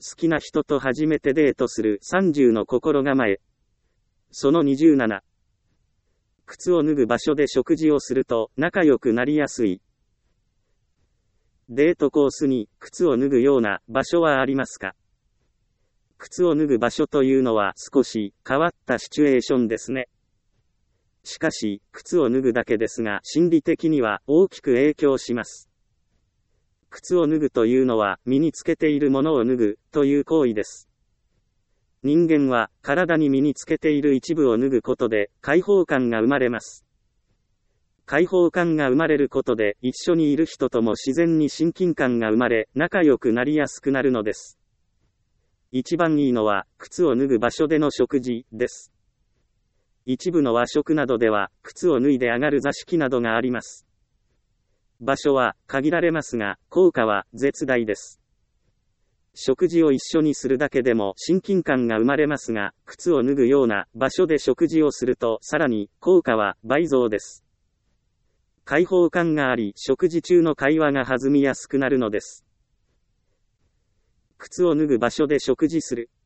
好きな人と初めてデートする30の心構え。その27。靴を脱ぐ場所で食事をすると仲良くなりやすい。デートコースに靴を脱ぐような場所はありますか？靴を脱ぐ場所というのは少し変わったシチュエーションですね。しかし、靴を脱ぐだけですが心理的には大きく影響します。靴を脱ぐというのは身につけているものを脱ぐという行為です。人間は体に身につけている一部を脱ぐことで解放感が生まれます。解放感が生まれることで一緒にいる人とも自然に親近感が生まれ仲良くなりやすくなるのです。一番いいのは靴を脱ぐ場所での食事です。一部の和食などでは靴を脱いで上がる座敷などがあります。場所は限られますが、効果は絶大です。食事を一緒にするだけでも親近感が生まれますが、靴を脱ぐような場所で食事をするとさらに効果は倍増です。開放感があり、食事中の会話が弾みやすくなるのです。靴を脱ぐ場所で食事する。